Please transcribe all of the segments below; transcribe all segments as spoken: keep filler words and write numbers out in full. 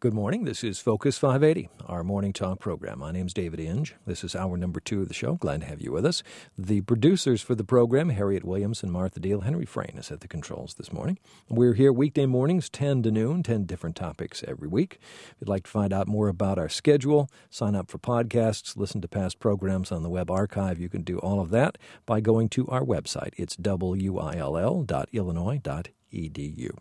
Good morning. This is Focus five eighty, our morning talk program. My name's David Inge. This is hour number two of the show. Glad to have you with us. The producers for the program, Harriet Williams and Martha Deal. Henry Frayne is at the controls this morning. We're here weekday mornings, ten to noon, ten different topics every week. If you'd like to find out more about our schedule, sign up for podcasts, listen to past programs on the web archive, you can do all of that by going to our website. It's W I L L dot illinois dot E D U.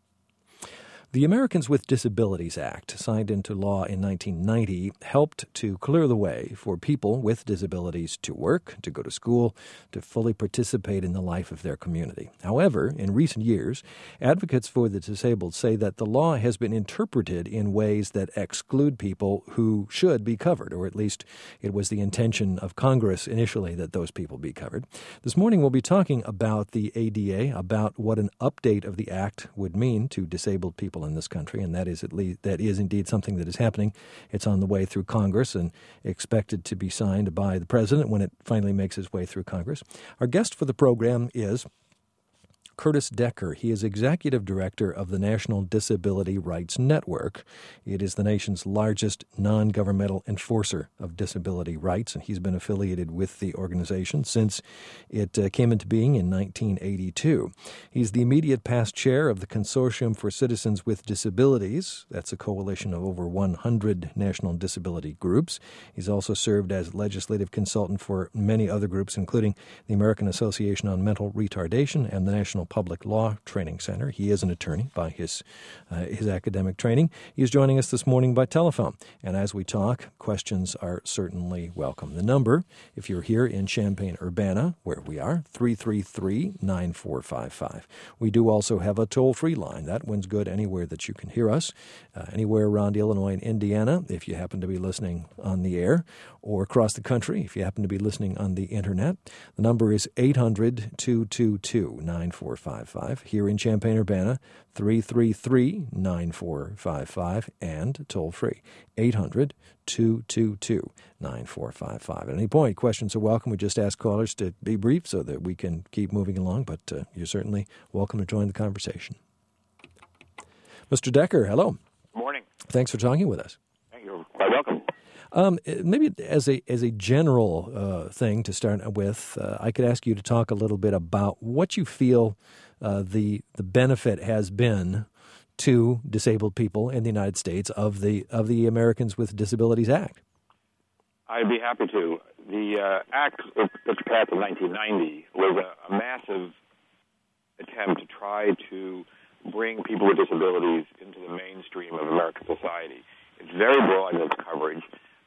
The Americans with Disabilities Act, signed into law in nineteen ninety, helped to clear the way for people with disabilities to work, to go to school, to fully participate in the life of their community. However, in recent years, advocates for the disabled say that the law has been interpreted in ways that exclude people who should be covered, or at least it was the intention of Congress initially that those people be covered. This morning we'll be talking about the A D A, about what an update of the act would mean to disabled people in this country, and that is at least that is indeed something that is happening. It's on the way through Congress and expected to be signed by the president when it finally makes its way through Congress. Our guest for the program is Curtis Decker. He is executive director of the National Disability Rights Network. It is the nation's largest non-governmental enforcer of disability rights, and he's been affiliated with the organization since it uh, came into being in nineteen eighty-two. He's the immediate past chair of the Consortium for Citizens with Disabilities. That's a coalition of over one hundred national disability groups. He's also served as legislative consultant for many other groups, including the American Association on Mental Retardation and the National Public Law Training Center. He is an attorney by his uh, his academic training. He is joining us this morning by telephone. And as we talk, questions are certainly welcome. The number, if you're here in Champaign-Urbana, where we are, three three three, nine four five five. We do also have a toll-free line. That one's good anywhere that you can hear us, uh, anywhere around Illinois and Indiana, if you happen to be listening on the air, or across the country, if you happen to be listening on the Internet. The number is eight hundred, two two two, nine four five five. Here in Champaign-Urbana, three three three, nine four five five, and toll-free, eight hundred, two two two, nine four five five. At any point, questions are welcome. We just ask callers to be brief so that we can keep moving along, but uh, you're certainly welcome to join the conversation. Mister Decker, hello. Good morning. Thanks for talking with us. Thank you. Quite welcome. Um, maybe as a as a general uh, thing to start with, uh, I could ask you to talk a little bit about what you feel uh, the the benefit has been to disabled people in the United States of the of the Americans with Disabilities Act. I'd be happy to. The uh, act, which passed in nineteen ninety, was a, a massive attempt to try to bring people with disabilities into the mainstream of American society. It's very broad in its coverage,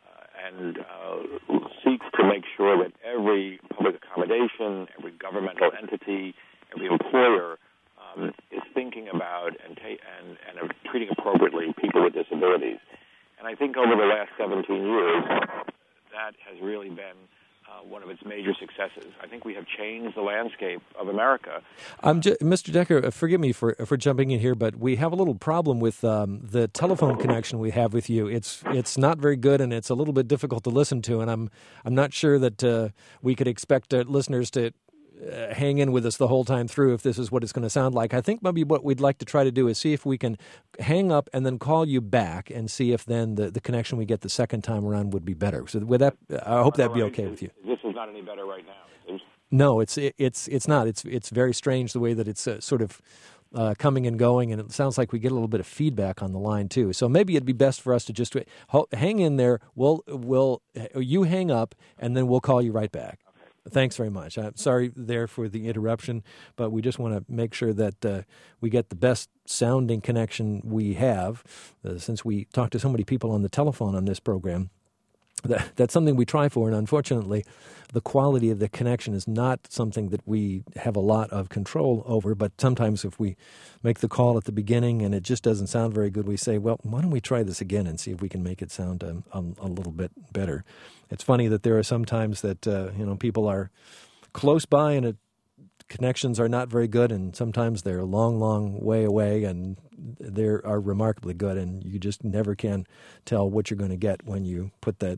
and uh, seeks to make sure that every public accommodation, every governmental entity, every employer um, is thinking about and, ta- and, and are treating appropriately people with disabilities. And I think over the last seventeen years, that has really been uh, one of its major successes. I think we have changed the landscape of America. Um, J- Mister Decker, forgive me for for jumping in here, but we have a little problem with um, the telephone connection we have with you. It's it's not very good, and it's a little bit difficult to listen to. And I'm I'm not sure that uh, we could expect uh, listeners to uh, hang in with us the whole time through if this is what it's going to sound like. I think maybe what we'd like to try to do is see if we can hang up and then call you back and see if then the, the connection we get the second time around would be better. So with that, I hope that'd be okay with you. This is not any better right now. No, it's it, it's it's not. It's it's very strange the way that it's uh, sort of uh, coming and going, and it sounds like we get a little bit of feedback on the line too. So maybe it'd be best for us to just hang in there. We'll we'll you hang up, and then we'll call you right back. Okay. Thanks very much. I'm sorry there for the interruption, but we just want to make sure that uh, we get the best sounding connection we have, uh, since we talk to so many people on the telephone on this program. That, that's something we try for, and unfortunately, the quality of the connection is not something that we have a lot of control over. But sometimes if we make the call at the beginning and it just doesn't sound very good, we say, well, why don't we try this again and see if we can make it sound um, a, a little bit better. It's funny that there are some times that uh, you know people are close by and it connections are not very good, and sometimes they're a long, long way away, and they are remarkably good, and you just never can tell what you're going to get when you put that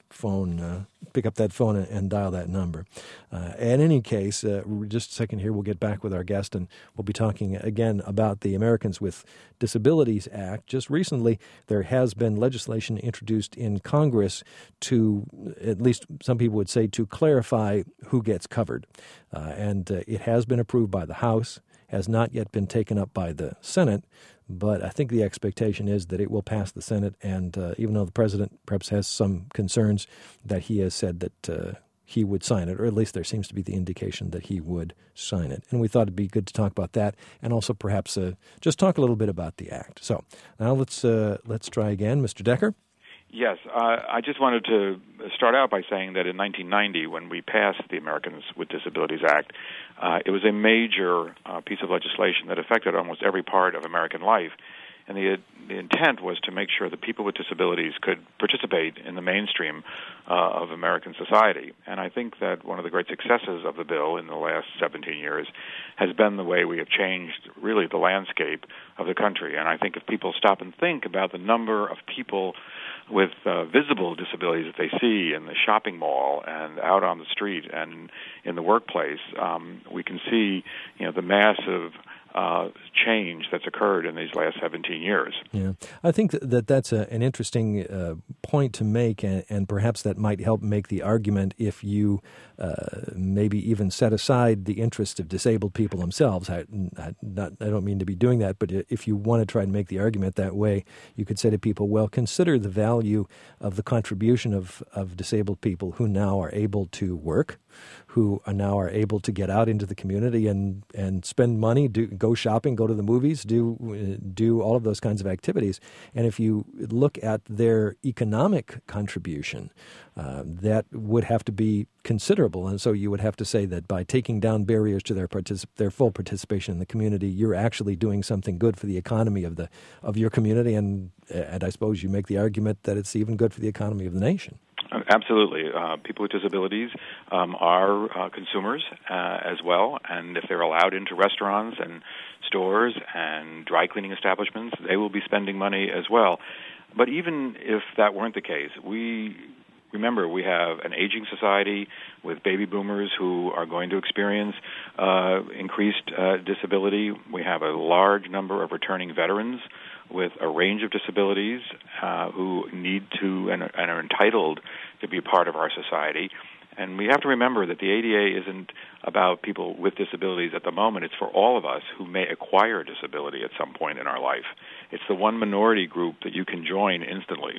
phone, uh, pick up that phone and, and dial that number. Uh, in any case, uh, just a second here, we'll get back with our guest, and we'll be talking again about the Americans with Disabilities Act. Just recently, there has been legislation introduced in Congress to, at least some people would say, to clarify who gets covered. Uh, and uh, it has been approved by the House, has not yet been taken up by the Senate, but I think the expectation is that it will pass the Senate, and uh, even though the president perhaps has some concerns, that he has said that uh, he would sign it, or at least there seems to be the indication that he would sign it. And we thought it'd be good to talk about that, and also perhaps uh, just talk a little bit about the act. So now let's uh, let's try again. Mister Decker? Yes, uh, I just wanted to start out by saying that in nineteen ninety, when we passed the Americans with Disabilities Act, uh, it was a major uh, piece of legislation that affected almost every part of American life. And the, the intent was to make sure that people with disabilities could participate in the mainstream uh, of American society. And I think that one of the great successes of the bill in the last seventeen years has been the way we have changed, really, the landscape of the country. And I think if people stop and think about the number of people with uh, visible disabilities that they see in the shopping mall and out on the street and in the workplace, um, we can see, you know, the massive uh, change that's occurred in these last seventeen years. Yeah, I think that that's a, an interesting uh, point to make, and, and perhaps that might help make the argument if you uh, maybe even set aside the interest of disabled people themselves. I, I, not, I don't mean to be doing that, but if you want to try and make the argument that way, you could say to people, well, consider the value of the contribution of, of disabled people who now are able to work, who are now are able to get out into the community and, and spend money, do, go shopping, go to the movies, do do all of those kinds of activities. And if you look at their economic contribution, uh, that would have to be considerable. And so you would have to say that by taking down barriers to their particip- their full participation in the community, you're actually doing something good for the economy of the of your community. And and I suppose you make the argument that it's even good for the economy of the nation. Absolutely. Uh, people with disabilities um, are uh, consumers uh, as well, and if they're allowed into restaurants and stores and dry cleaning establishments, they will be spending money as well. But even if that weren't the case, we remember we have an aging society with baby boomers who are going to experience uh, increased uh, disability. We have a large number of returning veterans with a range of disabilities uh, who need to and, and are entitled to be a part of our society. And we have to remember that the A D A isn't about people with disabilities at the moment. It's for all of us who may acquire a disability at some point in our life. It's the one minority group that you can join instantly.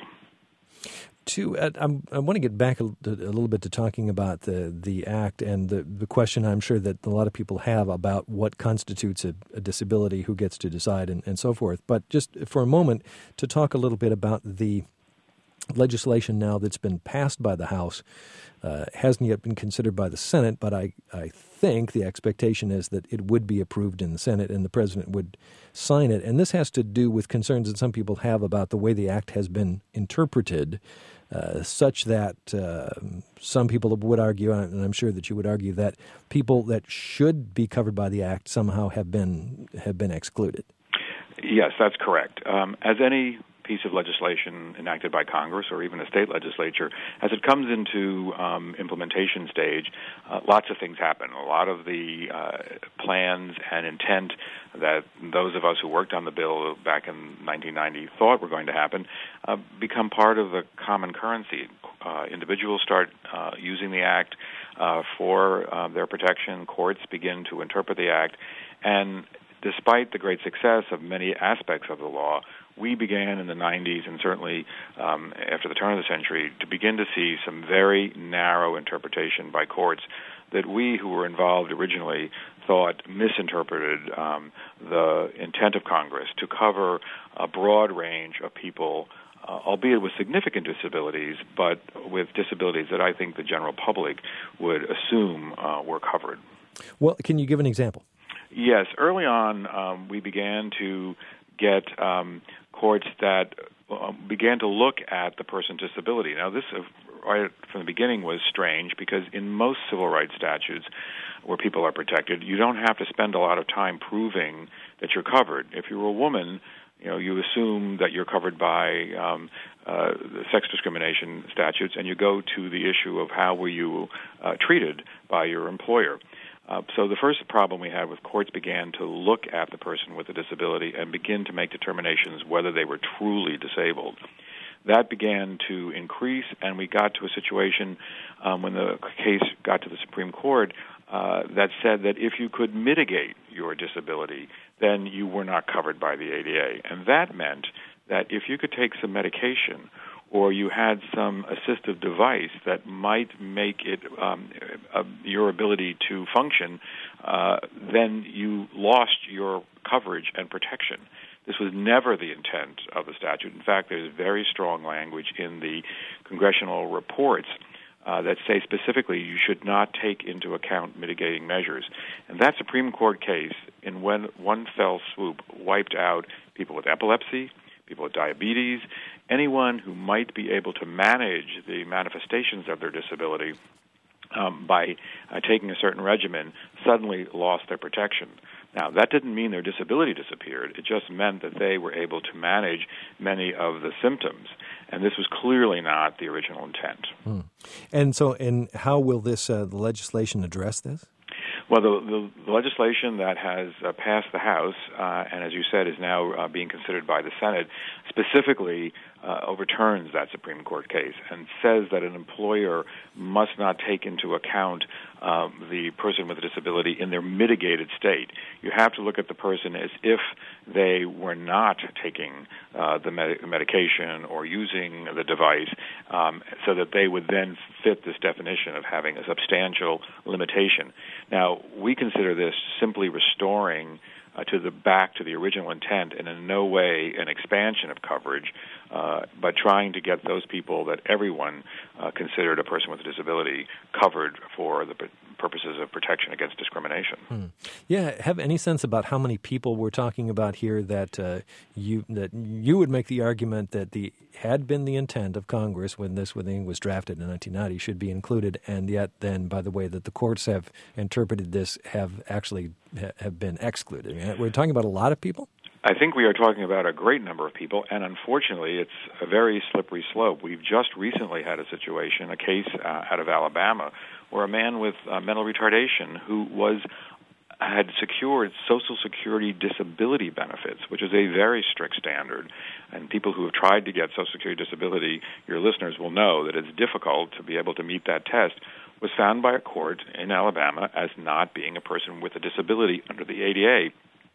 To, uh, I'm, I want to get back a, a little bit to talking about the, the act and the, the question I'm sure that a lot of people have about what constitutes a, a disability, who gets to decide, and, and so forth. But just for a moment, to talk a little bit about the legislation now that's been passed by the House. Uh, hasn't yet been considered by the Senate, but I, I think the expectation is that it would be approved in the Senate and the president would sign it. And this has to do with concerns that some people have about the way the act has been interpreted, uh, such that uh, some people would argue, and I'm sure that you would argue, that people that should be covered by the act somehow have been have been excluded. Yes, that's correct. Um, as any piece of legislation enacted by Congress or even a state legislature, as it comes into um, implementation stage, uh, lots of things happen. A lot of the uh, plans and intent that those of us who worked on the bill back in nineteen ninety thought were going to happen uh, become part of the common currency. Uh, individuals start uh, using the act uh, for uh, their protection. Courts begin to interpret the act. And despite the great success of many aspects of the law, we began in the nineties and certainly um, after the turn of the century to begin to see some very narrow interpretation by courts that we who were involved originally thought misinterpreted um, the intent of Congress to cover a broad range of people, uh, albeit with significant disabilities, but with disabilities that I think the general public would assume uh, were covered. Well, can you give an example? Yes. Early on, um, we began to get um, courts that uh, began to look at the person's disability. Now, this, uh, right from the beginning, was strange because in most civil rights statutes where people are protected, you don't have to spend a lot of time proving that you're covered. If you're a woman, you know, you assume that you're covered by um, uh, the sex discrimination statutes, and you go to the issue of how were you uh, treated by your employer. Uh, so the first problem we had with courts began to look at the person with a disability and begin to make determinations whether they were truly disabled. That began to increase, and we got to a situation um, when the case got to the Supreme Court uh, that said that if you could mitigate your disability, then you were not covered by the A D A. And that meant that if you could take some medication or you had some assistive device that might make it um, uh, your ability to function, uh, then you lost your coverage and protection. This was never the intent of the statute. In fact, there's very strong language in the congressional reports uh, that say specifically you should not take into account mitigating measures. And that Supreme Court case, in one, one fell swoop, wiped out people with epilepsy, people with diabetes, anyone who might be able to manage the manifestations of their disability um, by uh, taking a certain regimen suddenly lost their protection. Now, that didn't mean their disability disappeared. It just meant that they were able to manage many of the symptoms, and this was clearly not the original intent. Hmm. And so, and how will this uh, the legislation address this? Well, the, the, the legislation that has uh, passed the House, uh, and as you said, is now uh, being considered by the Senate, specifically uh, overturns that Supreme Court case and says that an employer must not take into account um, the person with a disability in their mitigated state. You have to look at the person as if they were not taking uh, the med- medication or using the device, um, so that they would then fit this definition of having a substantial limitation. Now, we consider this simply restoring uh, to the back to the original intent, and in no way an expansion of coverage, uh, but trying to get those people that everyone uh, considered a person with a disability covered for the p- purposes of protection against discrimination. Hmm. Yeah, have any sense about how many people we're talking about here that uh, you that you would make the argument that the had been the intent of Congress when this thing was drafted in nineteen ninety should be included, and yet then, by the way that the courts have interpreted this, have actually ha- have been excluded? I mean, we're talking about a lot of people? I think we are talking about a great number of people, and unfortunately, it's a very slippery slope. We've just recently had a situation, a case uh, out of Alabama, where a man with uh, mental retardation who was had secured Social Security disability benefits, which is a very strict standard. And people who have tried to get Social Security disability, your listeners will know that it's difficult to be able to meet that test, was found by a court in Alabama as not being a person with a disability under the A D A.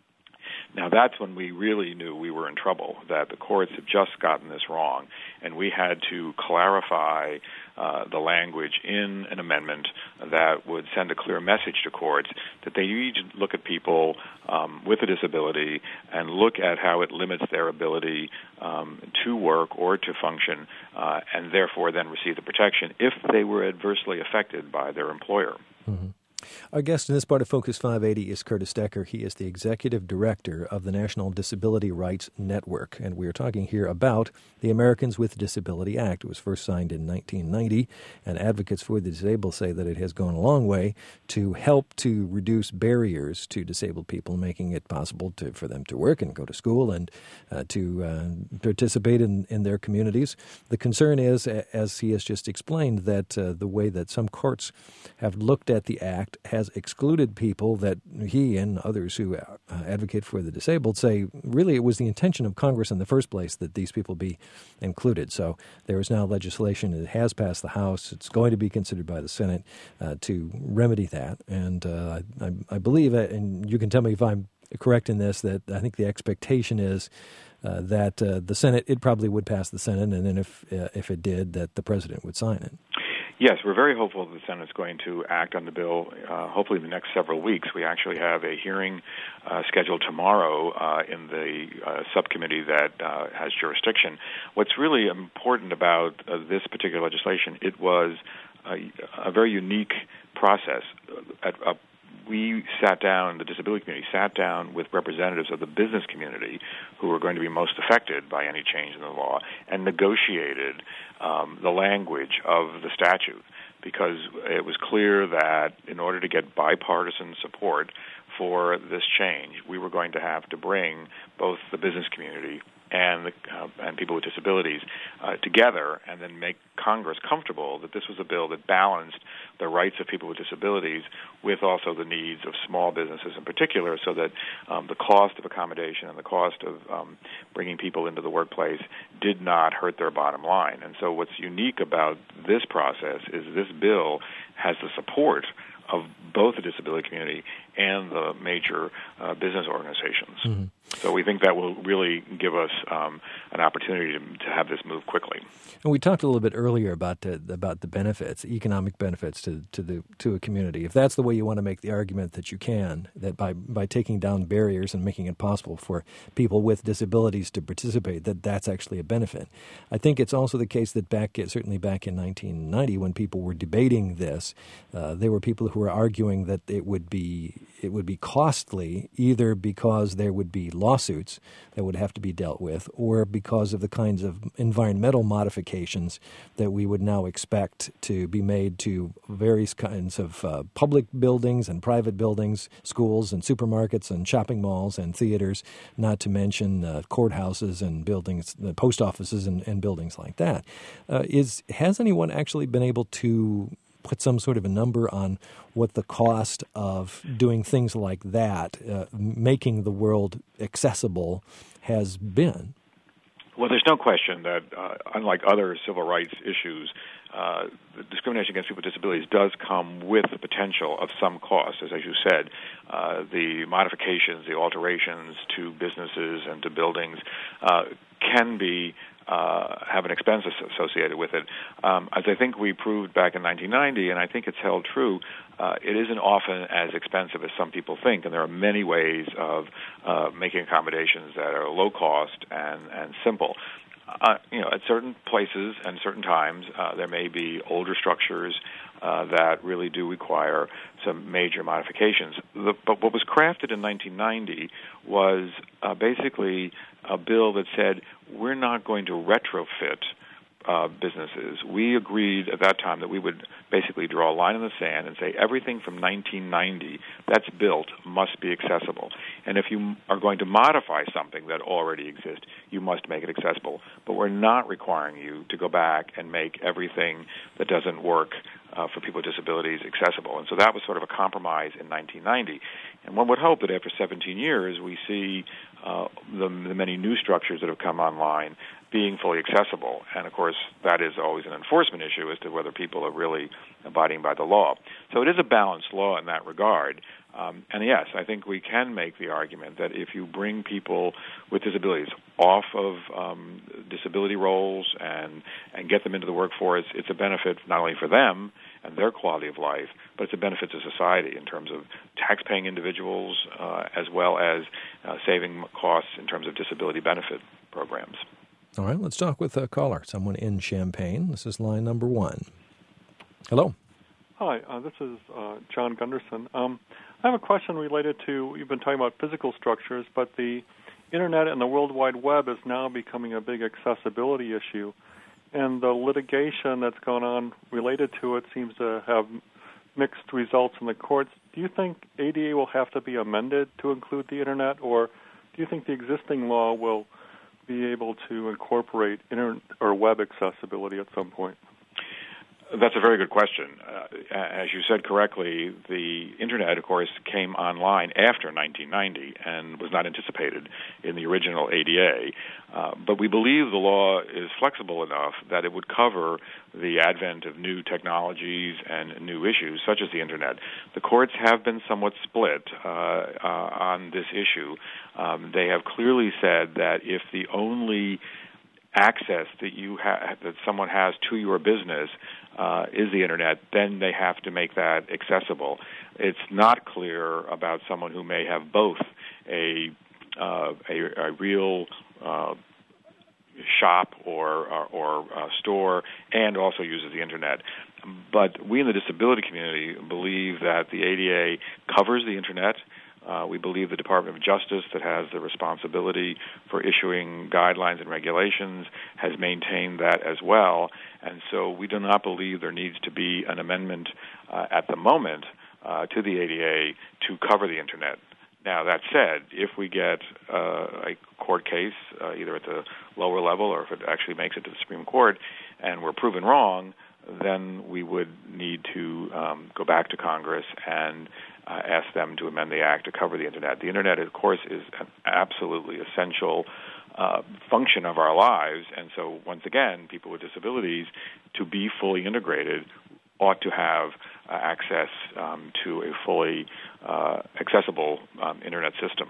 Now, that's when we really knew we were in trouble, that the courts had just gotten this wrong, and we had to clarify uh, the language in an amendment that would send a clear message to courts that they need to look at people um, with a disability and look at how it limits their ability um, to work or to function, uh, and therefore then receive the protection if they were adversely affected by their employer. Mm-hmm. Our guest in this part of Focus five eighty is Curtis Decker. He is the Executive Director of the National Disability Rights Network, and we are talking here about the Americans with Disability Act. It was first signed in nineteen ninety, and advocates for the disabled say that it has gone a long way to help to reduce barriers to disabled people, making it possible to, for them to work and go to school and uh, to uh, participate in, in their communities. The concern is, as he has just explained, that uh, the way that some courts have looked at the Act has excluded people that he and others who uh, advocate for the disabled say really it was the intention of Congress in the first place that these people be included. So there is now legislation that has passed the House. It's going to be considered by the Senate uh, to remedy that. And uh, I, I believe, and you can tell me if I'm correct in this, that I think the expectation is uh, that uh, the Senate, it probably would pass the Senate, and then if uh, if it did, that the president would sign it. Yes, we're very hopeful that the Senate is going to act on the bill, uh, hopefully in the next several weeks. We actually have a hearing uh, scheduled tomorrow uh, in the uh, subcommittee that uh, has jurisdiction. What's really important about uh, this particular legislation, it was a, a very unique process. At, uh, we sat down, the disability community sat down with representatives of the business community who were going to be most affected by any change in the law and negotiated um, the language of the statute, because it was clear that in order to get bipartisan support for this change, we were going to have to bring both the business community and the, uh, and people with disabilities uh, together, and then make Congress comfortable that this was a bill that balanced the rights of people with disabilities with also the needs of small businesses in particular, so that um, the cost of accommodation and the cost of um, bringing people into the workplace did not hurt their bottom line. And so what's unique about this process is this bill has the support of both the disability community and the major uh, business organizations. Mm-hmm. So we think that will really give us um, an opportunity to, to have this move quickly. And we talked a little bit earlier about the, about the benefits, economic benefits to to the to a community. If that's the way you want to make the argument that you can, that by, by taking down barriers and making it possible for people with disabilities to participate, that that's actually a benefit. I think it's also the case that back certainly back in nineteen ninety, when people were debating this, uh, there were people who were arguing that it would be it would be costly, either because there would be lawsuits that would have to be dealt with, or because of the kinds of environmental modifications that we would now expect to be made to various kinds of uh, public buildings and private buildings, schools and supermarkets and shopping malls and theaters, not to mention uh, courthouses and buildings, uh, post offices and, and buildings like that. Uh, is has anyone actually been able to put some sort of a number on what the cost of doing things like that, uh, making the world accessible, has been? Well, there's no question that, uh, unlike other civil rights issues, uh, the discrimination against people with disabilities does come with the potential of some cost. As, as you said, uh, the modifications, the alterations to businesses and to buildings uh, can be Uh, have an expense associated with it. Um, as I think we proved back in nineteen ninety, and I think it's held true, uh, it isn't often as expensive as some people think, and there are many ways of uh, making accommodations that are low cost and, and simple. Uh, you know, at certain places and certain times, uh, there may be older structures uh, that really do require some major modifications. The, but what was crafted in nineteen ninety was uh, basically a bill that said we're not going to retrofit uh, businesses. We agreed at that time that we would basically draw a line in the sand and say everything from nineteen ninety that's built must be accessible. And if you are going to modify something that already exists, you must make it accessible. But we're not requiring you to go back and make everything that doesn't work uh, for people with disabilities accessible. And so that was sort of a compromise in nineteen ninety. And one would hope that after seventeen years, we see uh, the, the many new structures that have come online being fully accessible. And, of course, that is always an enforcement issue as to whether people are really abiding by the law. So it is a balanced law in that regard. Um, and, yes, I think we can make the argument that if you bring people with disabilities off of um, disability roles and, and get them into the workforce, it's a benefit not only for them and their quality of life, but it's a benefit to society in terms of tax-paying individuals uh, as well as uh, saving costs in terms of disability benefit programs. All right, let's talk with a caller, someone in Champaign. This is line number one. Hello. Hi, uh, this is uh, John Gunderson. Um, I have a question related to, you've been talking about physical structures, but the Internet and the World Wide Web is now becoming a big accessibility issue. And the litigation that's going on related to it seems to have mixed results in the courts. Do you think A D A will have to be amended to include the Internet, or do you think the existing law will be able to incorporate internet or web accessibility at some point? That's a very good question. Uh, as you said correctly, the Internet, of course, came online after nineteen ninety and was not anticipated in the original A D A. Uh, but we believe the law is flexible enough that it would cover the advent of new technologies and new issues, such as the Internet. The courts have been somewhat split uh, uh, on this issue. Um, they have clearly said that if the only access that you ha- that someone has to your business uh, is the Internet, then they have to make that accessible. It's not clear about someone who may have both a uh, a, a real uh, shop or or, or uh, store and also uses the Internet. But we in the disability community believe that the A D A covers the Internet. Uh, we believe the Department of Justice, that has the responsibility for issuing guidelines and regulations, has maintained that as well. And so we do not believe there needs to be an amendment uh, at the moment uh, to the A D A to cover the Internet. Now, that said, if we get uh, a court case, uh, either at the lower level or if it actually makes it to the Supreme Court, and we're proven wrong, then we would need to um, go back to Congress and uh, ask them to amend the Act to cover the Internet. The Internet, of course, is an absolutely essential uh, function of our lives, and so, once again, people with disabilities, to be fully integrated, ought to have uh, access um, to a fully uh, accessible um, Internet system.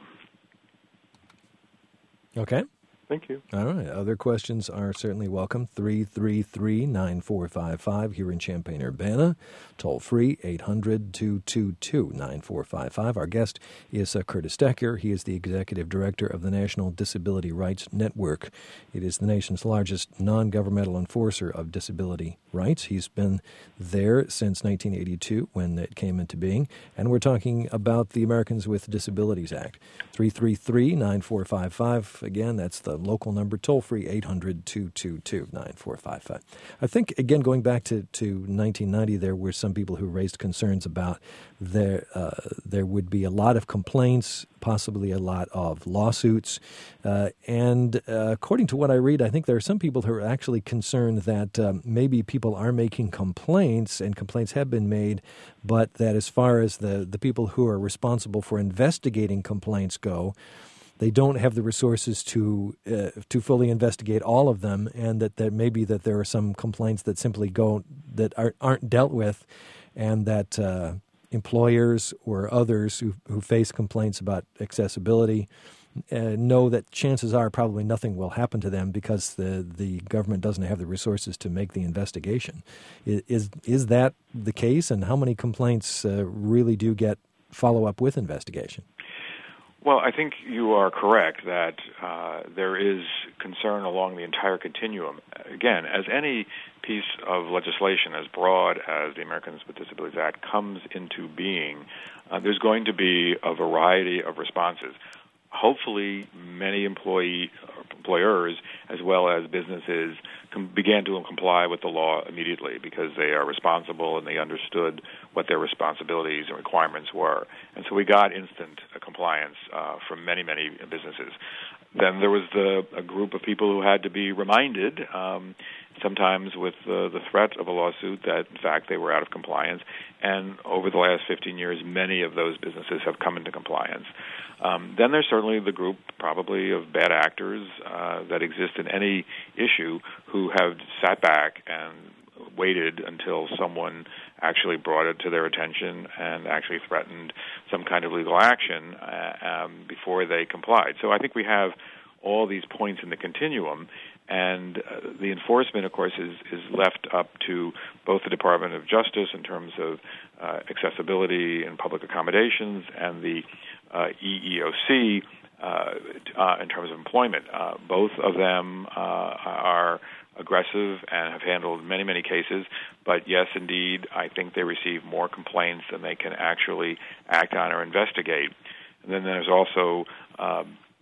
Okay. Thank you. All right. Other questions are certainly welcome. three three three, nine four five five here in Champaign-Urbana. Toll free, eight hundred, two two two, nine four five five. Our guest is uh, Curtis Decker. He is the Executive Director of the National Disability Rights Network. It is the nation's largest non-governmental enforcer of disability rights. He's been there since nineteen eighty-two when it came into being. And we're talking about the Americans with Disabilities Act. three three three, nine four five five. Again, that's the local number, toll-free, eight hundred, two two two, nine four five five. I think, again, going back to, to nineteen ninety, there were some people who raised concerns about there uh, there would be a lot of complaints, possibly a lot of lawsuits. Uh, and uh, according to what I read, I think there are some people who are actually concerned that um, maybe people are making complaints, and complaints have been made, but that as far as the, the people who are responsible for investigating complaints go, they don't have the resources to uh, to fully investigate all of them, and that there maybe that there are some complaints that simply go that are, aren't dealt with, and that uh, employers or others who, who face complaints about accessibility uh, know that chances are probably nothing will happen to them because the the government doesn't have the resources to make the investigation. Is is, is that the case, and how many complaints uh, really do get follow up with investigation? Well, I think you are correct that uh, there is concern along the entire continuum. Again, as any piece of legislation as broad as the Americans with Disabilities Act comes into being, uh, there's going to be a variety of responses. Hopefully, many employee employers as well as businesses com- began to comply with the law immediately because they are responsible and they understood what their responsibilities and requirements were. And so we got instant uh, compliance uh, from many, many businesses. Then there was the, a group of people who had to be reminded, um, sometimes with uh, the threat of a lawsuit, that, in fact, they were out of compliance. And over the last fifteen years, many of those businesses have come into compliance. Um, then there's certainly the group, probably, of bad actors uh, that exist in any issue who have sat back and waited until someone actually brought it to their attention and actually threatened some kind of legal action uh, um, before they complied. So I think we have all these points in the continuum, and uh, the enforcement, of course, is, is left up to both the Department of Justice in terms of uh, accessibility and public accommodations and the uh, E E O C uh, uh, in terms of employment. Uh, both of them uh, are aggressive and have handled many, many cases. But yes, indeed, I think they receive more complaints than they can actually act on or investigate. And then there's also uh,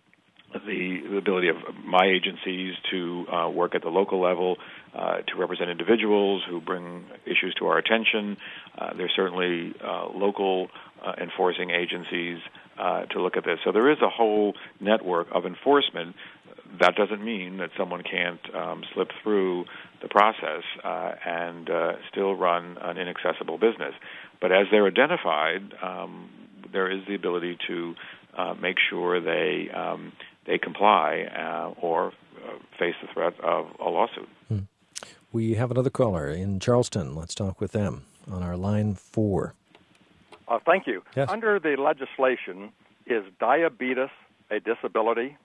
the, the ability of my agencies to uh, work at the local level uh, to represent individuals who bring issues to our attention. Uh, there's certainly uh, local uh, enforcing agencies uh, to look at this. So there is a whole network of enforcement. That doesn't mean that someone can't um, slip through the process uh, and uh, still run an inaccessible business. But as they're identified, um, there is the ability to uh, make sure they um, they comply uh, or uh, face the threat of a lawsuit. Hmm. We have another caller in Charleston. Let's talk with them on our line four. Uh, thank you. Yes. Under the legislation, is diabetes a disability?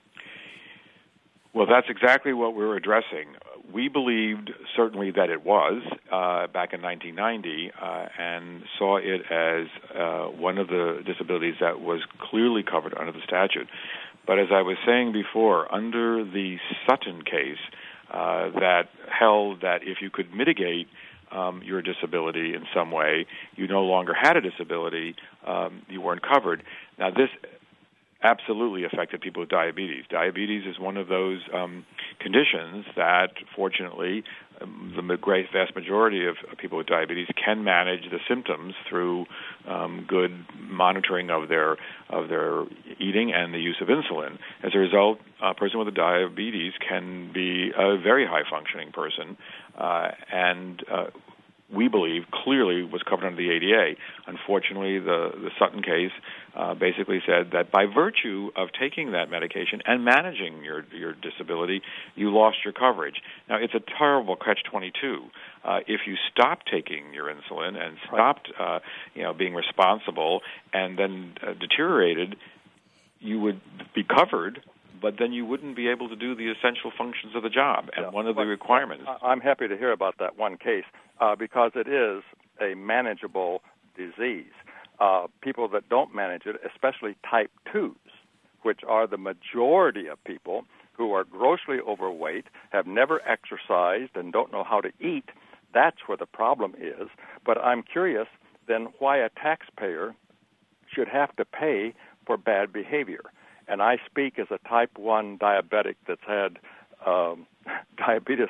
Well, that's exactly what we're addressing. We believed certainly that it was uh, back in nineteen ninety uh, and saw it as uh, one of the disabilities that was clearly covered under the statute. But as I was saying before, under the Sutton case uh, that held that if you could mitigate um, your disability in some way, you no longer had a disability, um, you weren't covered. Now, this absolutely affected people with diabetes. Diabetes is one of those um, conditions that, fortunately, um, the great vast majority of people with diabetes can manage the symptoms through um, good monitoring of their of their eating and the use of insulin. As a result, a person with diabetes can be a very high-functioning person, uh, and uh, we believe, clearly was covered under the A D A. Unfortunately, the, the Sutton case uh, basically said that by virtue of taking that medication and managing your, your disability, you lost your coverage. Now, it's a terrible catch twenty-two. Uh, if you stopped taking your insulin and stopped uh, you know, being responsible and then uh, deteriorated, you would be covered, but then you wouldn't be able to do the essential functions of the job. And yeah. one of the requirements... I'm happy to hear about that one case uh, because it is a manageable disease. Uh, people that don't manage it, especially type twos, which are the majority of people who are grossly overweight, have never exercised, and don't know how to eat, that's where the problem is. But I'm curious, then, why a taxpayer should have to pay for bad behavior. And I speak as a type one diabetic that's had um, diabetes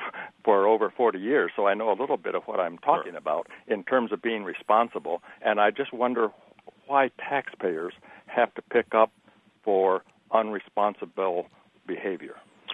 for over forty years, so I know a little bit of what I'm talking sure. about in terms of being responsible. And I just wonder why taxpayers have to pick up for unresponsible behavior.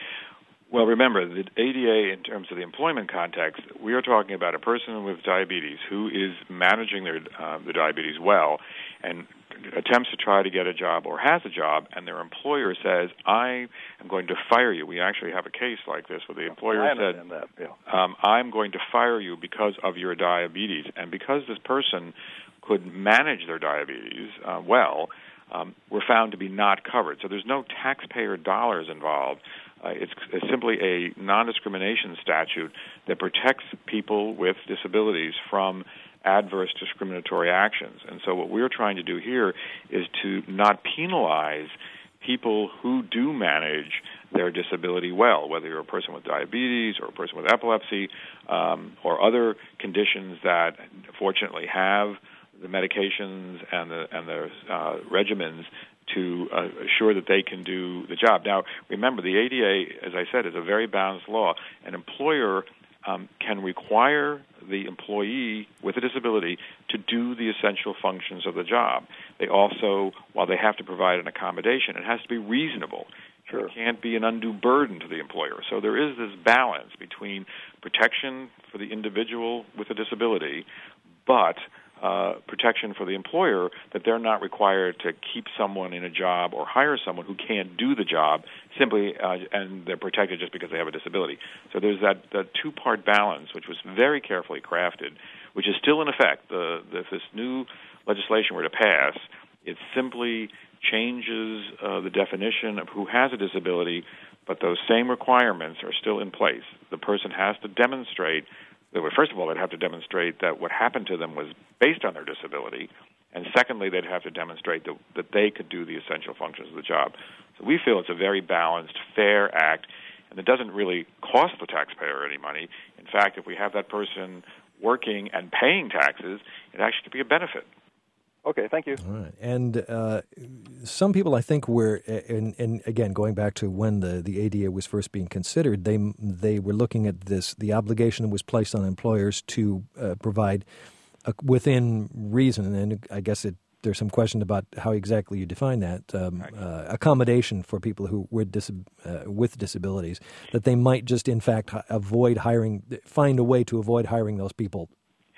Well, remember, the A D A, in terms of the employment context, we are talking about a person with diabetes who is managing their uh, the diabetes well and attempts to try to get a job or has a job, and their employer says, I am going to fire you. We actually have a case like this where the employer I said, that, yeah. um, I'm going to fire you because of your diabetes. And because this person could manage their diabetes uh, well, um, were found to be not covered. So there's no taxpayer dollars involved. Uh, it's, it's simply a non-discrimination statute that protects people with disabilities from adverse discriminatory actions. And so what we're trying to do here is to not penalize people who do manage their disability well, whether you're a person with diabetes or a person with epilepsy um, or other conditions that fortunately have the medications and the, and the uh, regimens to uh, assure that they can do the job. Now, remember, the A D A, as I said, is a very balanced law. An employer um, can require the employee with a disability to do the essential functions of the job. They also, while they have to provide an accommodation, it has to be reasonable. Sure. It can't be an undue burden to the employer. So there is this balance between protection for the individual with a disability, but Uh, protection for the employer that they're not required to keep someone in a job or hire someone who can't do the job simply, uh, and they're protected just because they have a disability. So there's that, that two-part balance, which was very carefully crafted, which is still in effect. The, the, if this new legislation were to pass, it simply changes uh, the definition of who has a disability, but those same requirements are still in place. The person has to demonstrate First of all, they'd have to demonstrate that what happened to them was based on their disability, and secondly, they'd have to demonstrate that, that they could do the essential functions of the job. So we feel it's a very balanced, fair act, and it doesn't really cost the taxpayer any money. In fact, if we have that person working and paying taxes, it actually could be a benefit. Okay, thank you. All right. And uh, some people, I think, were, and, and again, going back to when the, the A D A was first being considered, they they were looking at this, the obligation that was placed on employers to uh, provide, a, within reason, and I guess it, there's some question about how exactly you define that, um, right. uh, accommodation for people who were dis- uh, with disabilities, that they might just, in fact, avoid hiring, find a way to avoid hiring those people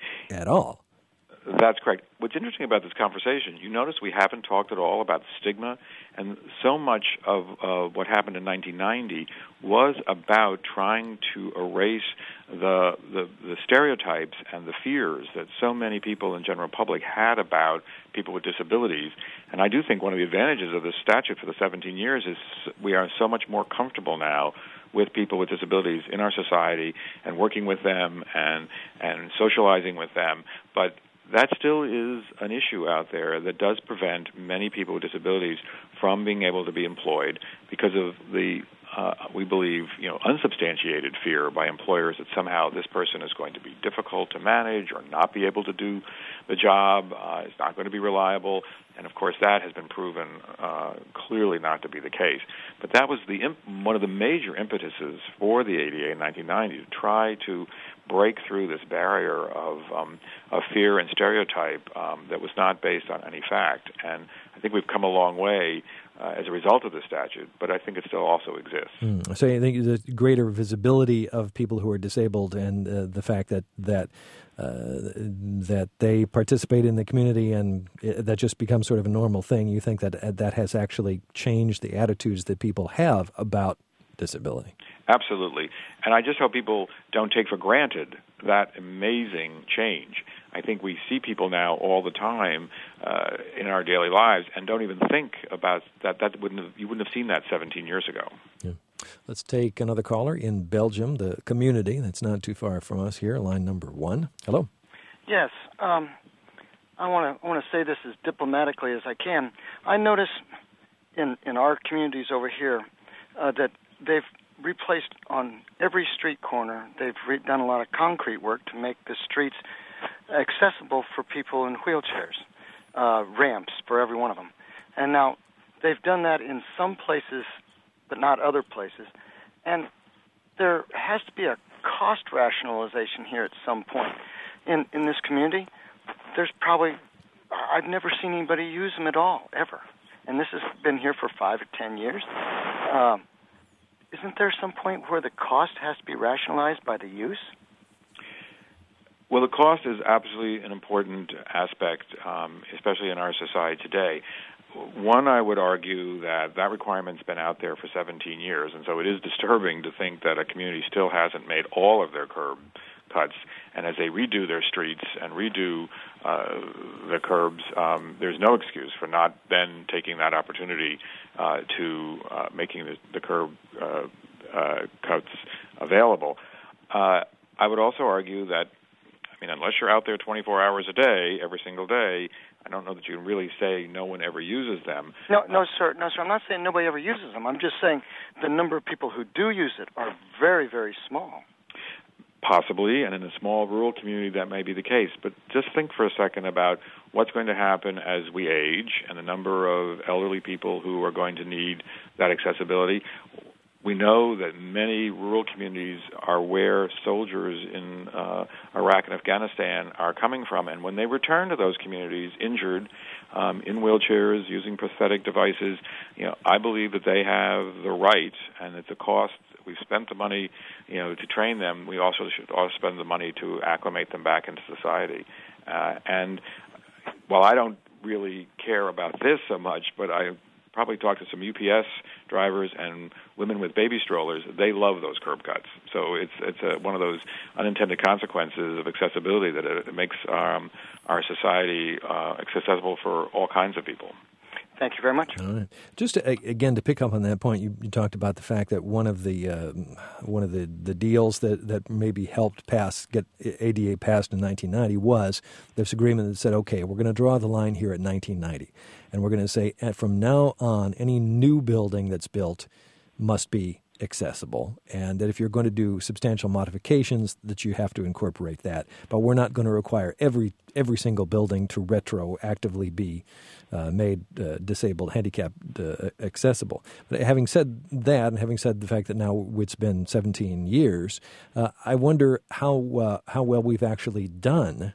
at all. That's correct. What's interesting about this conversation, you notice we haven't talked at all about stigma, and so much of uh, what happened in nineteen ninety was about trying to erase the, the the stereotypes and the fears that so many people in general public had about people with disabilities. And I do think one of the advantages of this statute for the seventeen years is we are so much more comfortable now with people with disabilities in our society and working with them and and socializing with them. But that still is an issue out there that does prevent many people with disabilities from being able to be employed because of the uh, we believe, you know, unsubstantiated fear by employers that somehow this person is going to be difficult to manage or not be able to do the job, uh, is not going to be reliable. And, of course, that has been proven uh, clearly not to be the case. But that was the imp- one of the major impetuses for the A D A in nineteen ninety, to try to break through this barrier of, um, of fear and stereotype um, that was not based on any fact. And I think we've come a long way uh, as a result of the statute, but I think it still also exists. Mm. So I think the greater visibility of people who are disabled and uh, the fact that that uh, that they participate in the community and it, that just becomes sort of a normal thing. You think that uh, that has actually changed the attitudes that people have about disability? Absolutely. And I just hope people don't take for granted that amazing change. I think we see people now all the time uh, in our daily lives and don't even think about that. That wouldn't have, you wouldn't have seen that seventeen years ago. Yeah. Let's take another caller in Belgium, the community that's not too far from us here, line number one. Hello. Yes. Um, I want to I want to say this as diplomatically as I can. I notice in, in our communities over here uh, that they've replaced on every street corner, they've re- done a lot of concrete work to make the streets accessible for people in wheelchairs, uh, ramps for every one of them. And now they've done that in some places, but not other places. And there has to be a cost rationalization here at some point. In in this community, there's probably, I've never seen anybody use them at all, ever. And this has been here for five or ten years. Um, isn't there some point where the cost has to be rationalized by the use? Well, the cost is absolutely an important aspect, um, especially in our society today. One, I would argue that that requirement's been out there for seventeen years, and so it is disturbing to think that a community still hasn't made all of their curb cuts. And as they redo their streets and redo uh, the curbs, um, there's no excuse for not then taking that opportunity uh, to uh, making the, the curb uh, uh, cuts available. Uh, I would also argue that, I mean, unless you're out there twenty-four hours a day, every single day, I don't know that you can really say no one ever uses them. No, no, sir. No, sir. I'm not saying nobody ever uses them. I'm just saying the number of people who do use it are very, very small. Possibly, and in a small rural community that may be the case. But just think for a second about what's going to happen as we age and the number of elderly people who are going to need that accessibility. We know that many rural communities are where soldiers in uh, Iraq and Afghanistan are coming from, and when they return to those communities injured, um, in wheelchairs, using prosthetic devices, you know, I believe that they have the right, and it's a cost. We've spent the money, you know, to train them. We also should also spend the money to acclimate them back into society. Uh, and while I don't really care about this so much, but I probably talked to some U P S drivers and women with baby strollers. They love those curb cuts. So it's it's a, one of those unintended consequences of accessibility that it, it makes um, our society uh, accessible for all kinds of people. Thank you very much. All right. Just to, again to pick up on that point, you, you talked about the fact that one of the uh, one of the, the deals that, that maybe helped pass get A D A passed in nineteen ninety was this agreement that said, okay, we're going to draw the line here at nineteen ninety, and we're going to say from now on, any new building that's built must be accessible, and that if you're going to do substantial modifications, that you have to incorporate that. But we're not going to require every every single building to retroactively be uh, made uh, disabled, handicapped, uh, accessible. But having said that, and having said the fact that now it's been seventeen years, uh, I wonder how uh, how well we've actually done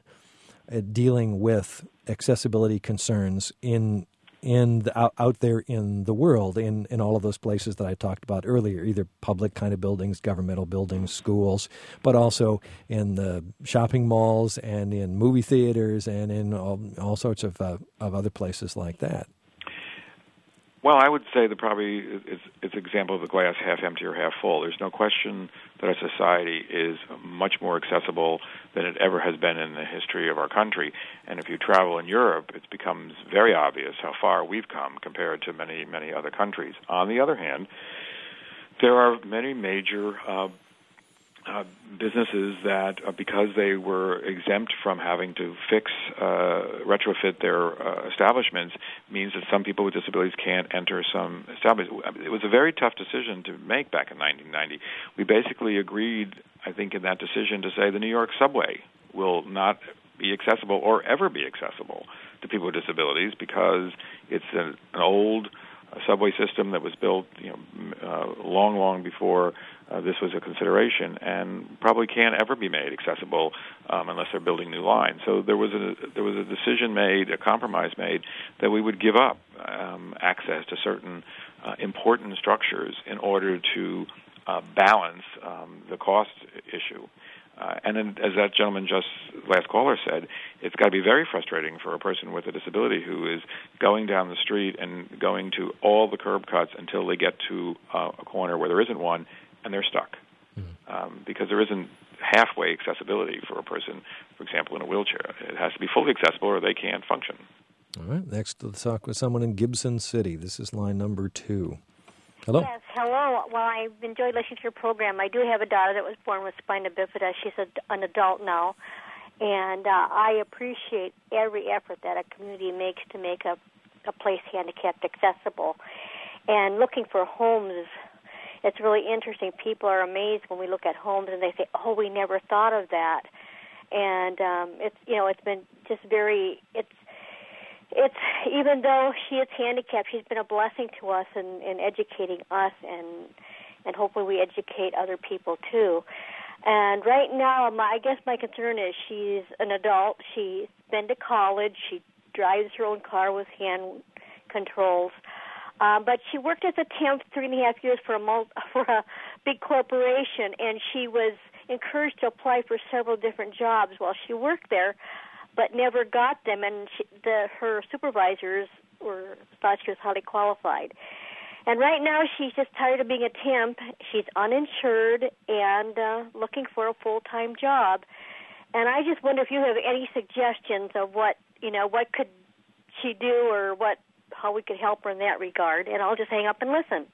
at dealing with accessibility concerns in in the, out, out there in the world, in, in all of those places that I talked about earlier, either public kind of buildings, governmental buildings, schools, but also in the shopping malls and in movie theaters and in all, all sorts of uh, of other places like that. Well, I would say that probably it's, it's an example of the glass half empty or half full. There's no question that our society is much more accessible than it ever has been in the history of our country. And if you travel in Europe, it becomes very obvious how far we've come compared to many, many other countries. On the other hand, there are many major uh, uh, businesses that, uh, because they were exempt from having to fix, uh, retrofit their uh, establishments, means that some people with disabilities can't enter some establishments. It was a very tough decision to make back in nineteen ninety. We basically agreed, I think, in that decision to say the New York subway will not be accessible or ever be accessible to people with disabilities because it's an, an old uh, subway system that was built, you know, uh, long, long before uh, this was a consideration, and probably can't ever be made accessible um, unless they're building new lines. So there was a there was a decision made, a compromise made, that we would give up um, access to certain uh, important structures in order to uh, balance um, the cost issue. Uh, and then, as that gentleman just, last caller said, it's got to be very frustrating for a person with a disability who is going down the street and going to all the curb cuts until they get to uh, a corner where there isn't one, and they're stuck. Mm-hmm. Um, because there isn't halfway accessibility for a person, for example, in a wheelchair. It has to be fully accessible or they can't function. All right, next let's talk with someone in Gibson City. This is line number two. Hello. Yes, hello. Well, I've enjoyed listening to your program. I do have a daughter that was born with spina bifida. She's a, an adult now, and uh, I appreciate every effort that a community makes to make a, a place handicapped accessible. And looking for homes, it's really interesting. People are amazed when we look at homes and they say, "Oh, we never thought of that." And um, it's you know, it's been just very it's. It's even though she is handicapped, she's been a blessing to us in, in educating us, and and hopefully we educate other people too. And right now, my, I guess my concern is she's an adult. She's been to college. She drives her own car with hand controls. Um, but she worked as a temp three and a half years for a mul- for a big corporation, and she was encouraged to apply for several different jobs while she worked there, but never got them, and she, the, her supervisors were thought she was highly qualified. And right now she's just tired of being a temp. She's uninsured and uh, looking for a full-time job. And I just wonder if you have any suggestions of what, you know, what could she do or what how we could help her in that regard. And I'll just hang up and listen.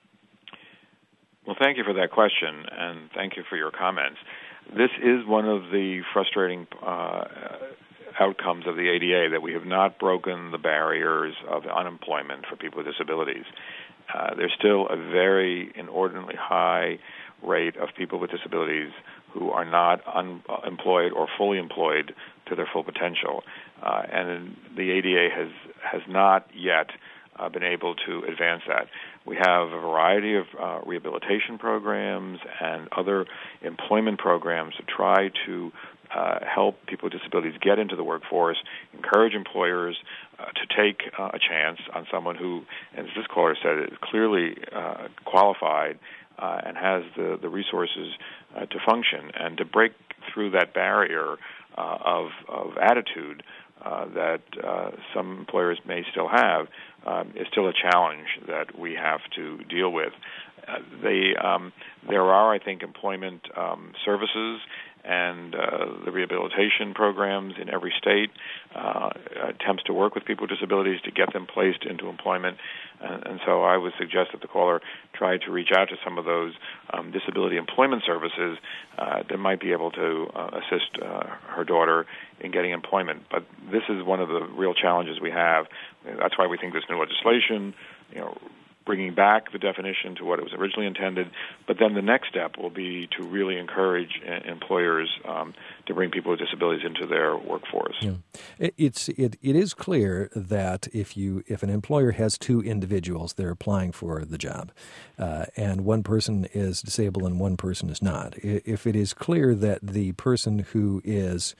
Well, thank you for that question, and thank you for your comments. This is one of the frustrating uh outcomes of the A D A, that we have not broken the barriers of unemployment for people with disabilities. Uh, there's still a very inordinately high rate of people with disabilities who are not unemployed or fully employed to their full potential. Uh, and the A D A has, has not yet uh, been able to advance that. We have a variety of uh, rehabilitation programs and other employment programs to try to Uh, help people with disabilities get into the workforce, encourage employers uh, to take uh, a chance on someone who, as this caller said, is clearly uh, qualified uh, and has the, the resources uh, to function, and to break through that barrier uh, of, of attitude uh, that uh, some employers may still have um, is still a challenge that we have to deal with. Uh, they, um, there are, I think, employment um, services and uh, the rehabilitation programs in every state, uh, attempts to work with people with disabilities to get them placed into employment. And, and so I would suggest that the caller try to reach out to some of those um, disability employment services uh, that might be able to uh, assist uh, her daughter in getting employment. But this is one of the real challenges we have. That's why we think this new legislation, you know, bringing back the definition to what it was originally intended, but then the next step will be to really encourage employers um, to bring people with disabilities into their workforce. Yeah. It, it's it, it is clear that if you if an employer has two individuals they're applying for the job, uh, and one person is disabled and one person is not, if it is clear that the person who is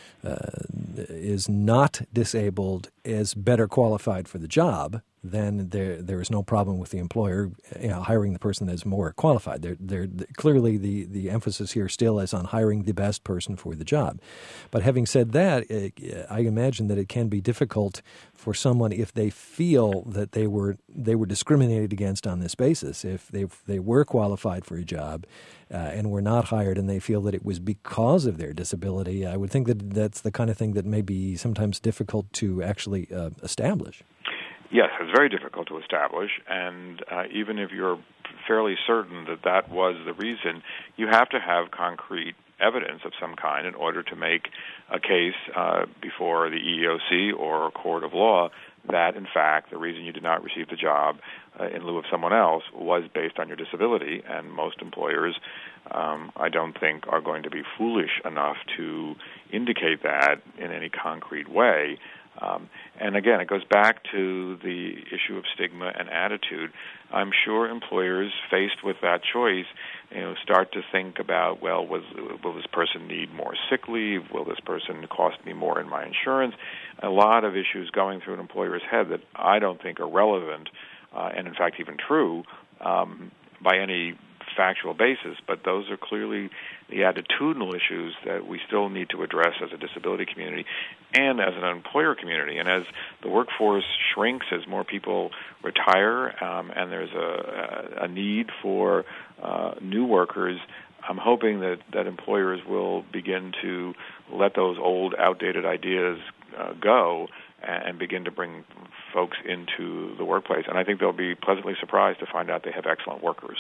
uh, is not disabled is better qualified for the job, then there there is no problem with the employer, you know, hiring the person that's more qualified. They're, they're, clearly, the, the emphasis here still is on hiring the best person for the job. But having said that, it, I imagine that it can be difficult for someone if they feel that they were they were discriminated against on this basis. If they if they were qualified for a job uh, and were not hired, and they feel that it was because of their disability, I would think that that's the kind of thing that may be sometimes difficult to actually uh, establish. Yes, it's very difficult to establish, and uh, even if you're fairly certain that that was the reason, you have to have concrete evidence of some kind in order to make a case uh, before the E E O C or a court of law that, in fact, the reason you did not receive the job uh, in lieu of someone else was based on your disability. And most employers, um, I don't think, are going to be foolish enough to indicate that in any concrete way. Um, and again, it goes back to the issue of stigma and attitude. I'm sure employers faced with that choice, you know, start to think about, well, was, will this person need more sick leave? Will this person cost me more in my insurance? A lot of issues going through an employer's head that I don't think are relevant uh, and, in fact, even true um, by any factual basis, but those are clearly the attitudinal issues that we still need to address as a disability community and as an employer community. And as the workforce shrinks, as more people retire, um, and there's a, a need for uh, new workers, I'm hoping that, that employers will begin to let those old, outdated ideas uh, go and begin to bring folks into the workplace. And I think they'll be pleasantly surprised to find out they have excellent workers.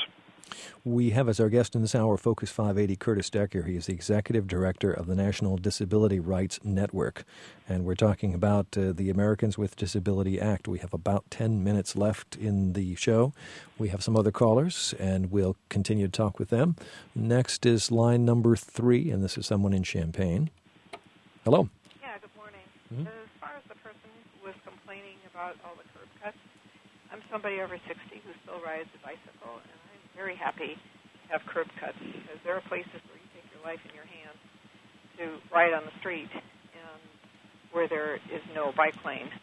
We have as our guest in this hour, Focus five eighty, Curtis Decker. He is the Executive Director of the National Disability Rights Network. And we're talking about uh, the Americans with Disability Act. We have about ten minutes left in the show. We have some other callers, and we'll continue to talk with them. Next is line number three, and this is someone in Champaign. Hello. Yeah, good morning. Mm-hmm. As far as the person who was complaining about all the curb cuts, I'm somebody over sixty who still rides a bicycle, and I'm very happy to have curb cuts because there are places where you take your life in your hands to ride on the street and where there is no bike lane.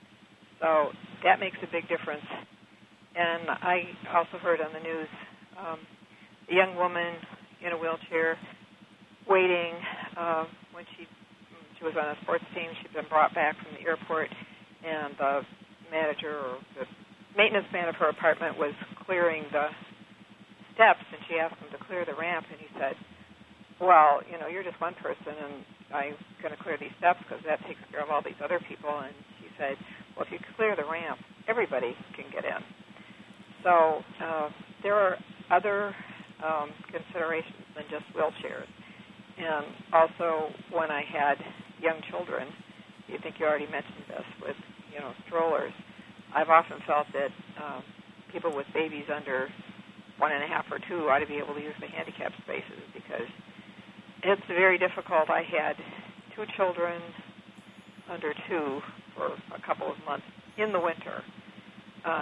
So that makes a big difference. And I also heard on the news um, a young woman in a wheelchair waiting uh, when she she was on a sports team. She'd been brought back from the airport, and the manager or the maintenance man of her apartment was clearing the steps, and she asked him to clear the ramp, and he said, well, you know, you're just one person, and I'm going to clear these steps because that takes care of all these other people. And she said, well, if you clear the ramp, everybody can get in. So uh, there are other um, considerations than just wheelchairs. And also, when I had young children, you think you already mentioned this, with, you know, strollers, I've often felt that um, people with babies under one and a half or two ought to be able to use the handicap spaces because it's very difficult. I had two children under two for a couple of months in the winter, uh,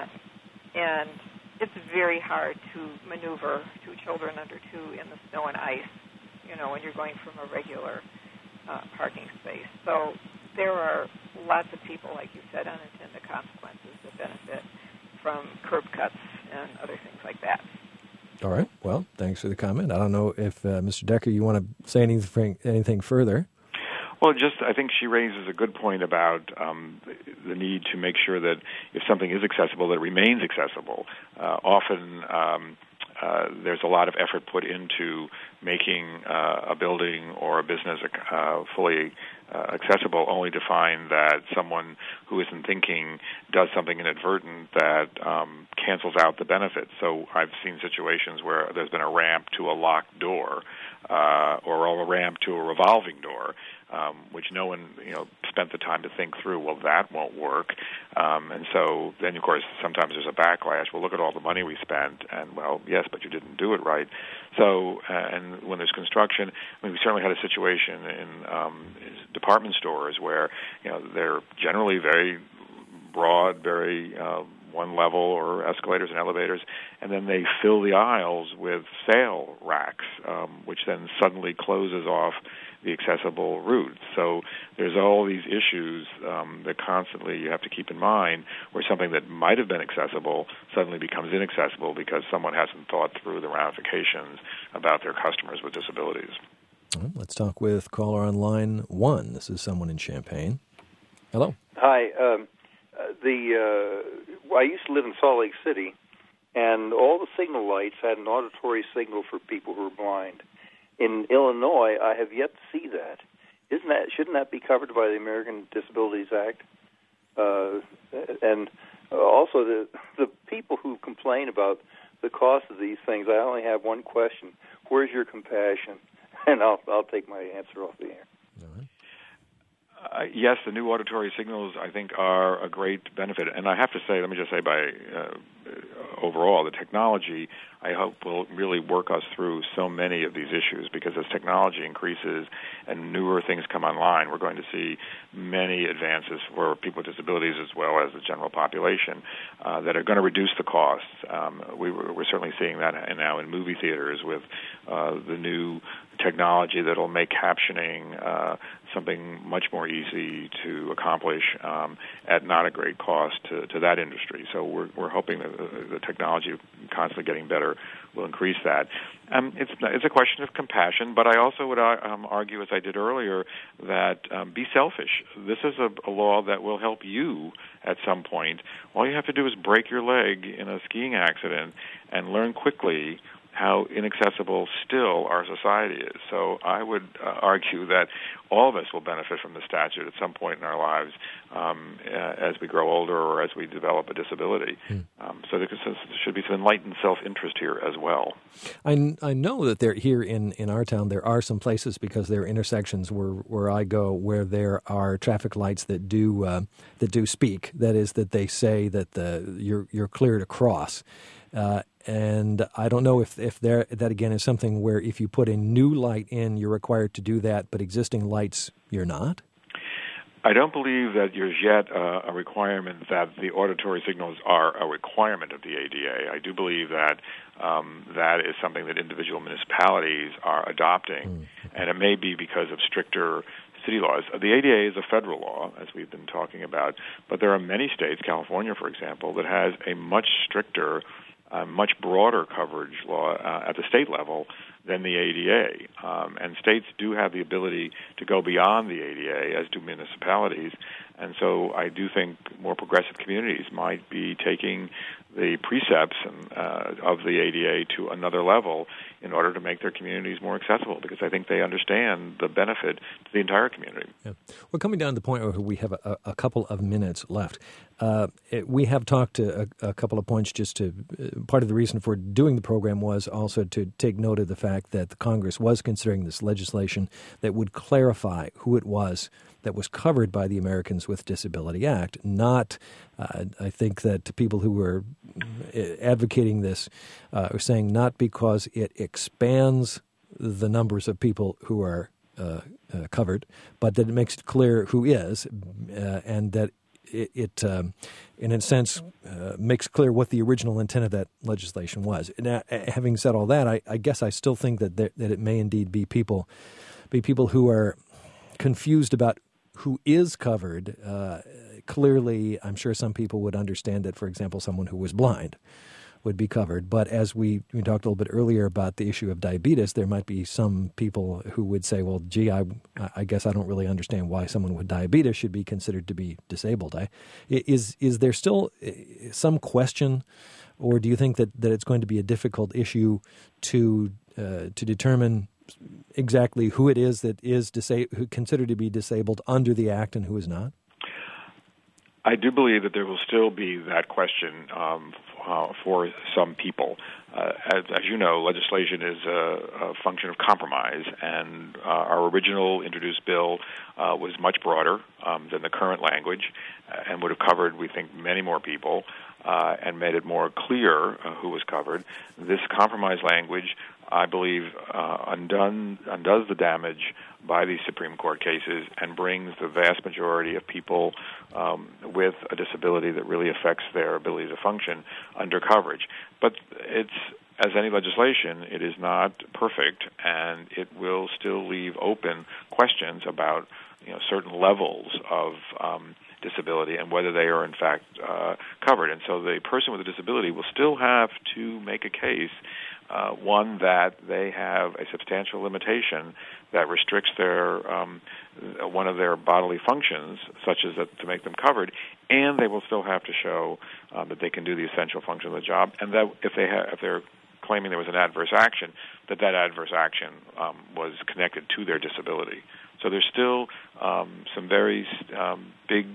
and it's very hard to maneuver two children under two in the snow and ice, you know, when you're going from a regular uh, parking space. So there are lots of people, like you said, unintended consequences that benefit from curb cuts and other things like that. All right. Well, thanks for the comment. I don't know if, uh, Mister Decker, you want to say anything, anything further? Well, just I think she raises a good point about um, the need to make sure that if something is accessible, that it remains accessible. Uh, often um, uh, there's a lot of effort put into making uh, a building or a business uh, fully uh, accessible, only to find that someone who isn't thinking does something inadvertent that um, cancels out the benefits. So I've seen situations where there's been a ramp to a locked door uh, or a ramp to a revolving door, Um, which no one, you know, spent the time to think through. Well, that won't work, um, and so then, of course, sometimes there's a backlash. Well, look at all the money we spent, and well, yes, but you didn't do it right. So, uh, and when there's construction, I mean, we certainly had a situation in um, department stores where, you know, they're generally very broad, very uh, one level or escalators and elevators, and then they fill the aisles with sale racks, um, which then suddenly closes off the accessible route. So there's all these issues um, that constantly you have to keep in mind where something that might have been accessible suddenly becomes inaccessible because someone hasn't thought through the ramifications about their customers with disabilities. Well, let's talk with caller on line one. This is someone in Champaign. Hello. Hi. Um, uh, the uh, I used to live in Salt Lake City, and all the signal lights had an auditory signal for people who are blind. In Illinois, I have yet to see that. Isn't that shouldn't that be covered by the American Disabilities Act? Uh, and also, the the people who complain about the cost of these things, I only have one question. Where's your compassion? And I'll I'll take my answer off the air. Uh, yes, the new auditory signals, I think, are a great benefit. And I have to say, let me just say, by uh, overall, the technology, I hope, will really work us through so many of these issues, because as technology increases and newer things come online, we're going to see many advances for people with disabilities as well as the general population uh, that are going to reduce the costs. Um, we were, we're certainly seeing that now in movie theaters with uh, the new technology that will make captioning uh, something much more easy to accomplish um, at not a great cost to, to that industry. So we're, we're hoping that the, the technology constantly getting better will increase that. Um, it's it's a question of compassion, but I also would uh, um, argue, as I did earlier, that um, be selfish. This is a, a law that will help you at some point. All you have to do is break your leg in a skiing accident and learn quickly how inaccessible still our society is. So I would uh, argue that all of us will benefit from the statute at some point in our lives um, uh, as we grow older or as we develop a disability. Mm. Um, so there should be some enlightened self-interest here as well. I, I know that there here in, in our town there are some places, because there are intersections where, where I go, where there are traffic lights that do uh, that do speak. That is, that they say that the you're you're clear to cross. Uh, and I don't know if, if there, that, again, is something where if you put a new light in, you're required to do that, but existing lights, you're not? I don't believe that there's yet uh, a requirement that the auditory signals are a requirement of the A D A. I do believe that um, that is something that individual municipalities are adopting, mm-hmm. and it may be because of stricter city laws. The A D A is a federal law, as we've been talking about, but there are many states, California, for example, that has a much stricter Uh, much broader coverage law uh, at the state level than the A D A. Um, and states do have the ability to go beyond the A D A, as do municipalities. And so I do think more progressive communities might be taking the precepts and, uh, of the A D A to another level in order to make their communities more accessible, because I think they understand the benefit to the entire community. Yeah. We're coming down to the point where we have a, a couple of minutes left. Uh, it, we have talked a, a couple of points just to, uh, part of the reason for doing the program was also to take note of the fact that the Congress was considering this legislation that would clarify who it was that was covered by the Americans with Disability Act. Not, uh, I think that people who were advocating this uh, are saying not because it expands the numbers of people who are uh, uh, covered, but that it makes it clear who is, uh, and that it, it um, in a sense, uh, makes clear what the original intent of that legislation was. Now, having said all that, I, I guess I still think that there, that it may indeed be people, be people who are confused about who is covered. Uh, clearly, I'm sure some people would understand that, for example, someone who was blind would be covered. But as we, we talked a little bit earlier about the issue of diabetes, there might be some people who would say, well, gee, I, I guess I don't really understand why someone with diabetes should be considered to be disabled. I, is is there still some question, or do you think that, that it's going to be a difficult issue to uh, to determine exactly who it is that is disa- who considered to be disabled under the Act and who is not? I do believe that there will still be that question um, uh, for some people. Uh, as, as you know, legislation is a, a function of compromise, and uh, our original introduced bill uh, was much broader um, than the current language uh, and would have covered, we think, many more people uh, and made it more clear uh, who was covered. This compromise language, I believe, uh, undone, undoes the damage by these Supreme Court cases and brings the vast majority of people um, with a disability that really affects their ability to function under coverage. But it's, as any legislation, it is not perfect, and it will still leave open questions about, you know, certain levels of um, disability and whether they are in fact uh, covered. And so the person with a disability will still have to make a case, uh, one that they have a substantial limitation that restricts their um, one of their bodily functions, such as that, to make them covered, and they will still have to show uh, that they can do the essential function of the job, and that if they ha- if they're claiming there was an adverse action, that that adverse action um, was connected to their disability. So there's still um, some very um, big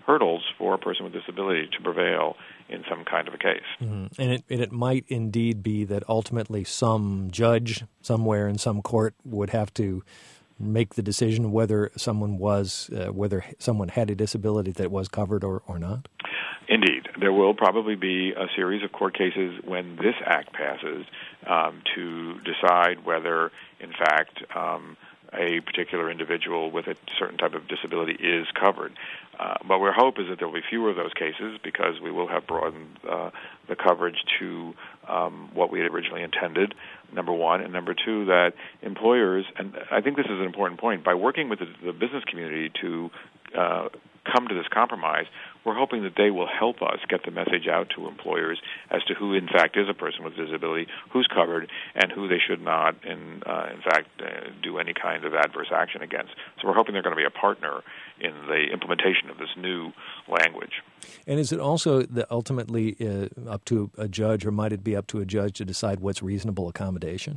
hurdles for a person with disability to prevail in some kind of a case. Mm-hmm. And, it, and it might indeed be that ultimately some judge somewhere in some court would have to make the decision whether someone was, uh, whether someone had a disability that was covered or, or not? Indeed. There will probably be a series of court cases when this act passes um, to decide whether, in fact, um, a particular individual with a certain type of disability is covered. Uh, but our hope is that there will be fewer of those cases because we will have broadened uh, the coverage to um, what we had originally intended, number one. And number two, that employers, and I think this is an important point, by working with the, the business community to uh, come to this compromise, we're hoping that they will help us get the message out to employers as to who, in fact, is a person with a disability, who's covered, and who they should not, in, uh, in fact, uh, do any kind of adverse action against. So we're hoping they're going to be a partner in the implementation of this new language. And is it also the ultimately uh, up to a judge, or might it be up to a judge to decide what's reasonable accommodation?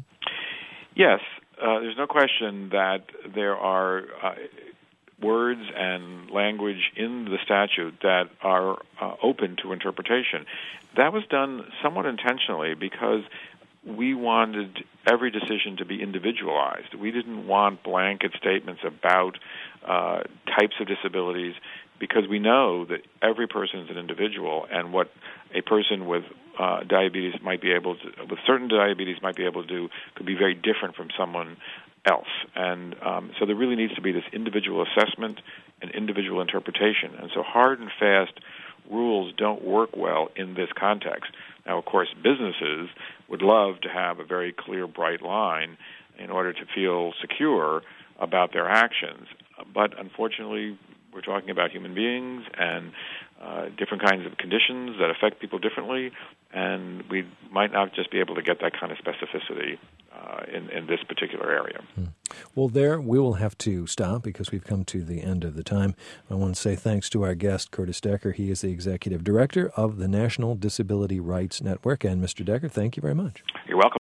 Yes. Uh, there's no question that there are uh, words and language in the statute that are uh, open to interpretation. That was done somewhat intentionally because we wanted every decision to be individualized. We didn't want blanket statements about uh, types of disabilities because we know that every person is an individual, and what a person with uh, diabetes might be able to, with certain diabetes might be able to do could be very different from someone else. And um, so there really needs to be this individual assessment and individual interpretation. And so hard and fast rules don't work well in this context. Now, of course, businesses would love to have a very clear, bright line in order to feel secure about their actions. But unfortunately, we're talking about human beings and uh, different kinds of conditions that affect people differently, and we might not just be able to get that kind of specificity uh, in, in this particular area. Hmm. Well, there we will have to stop because we've come to the end of the time. I want to say thanks to our guest, Curtis Decker. He is the Executive Director of the National Disability Rights Network. And Mister Decker, thank you very much. You're welcome.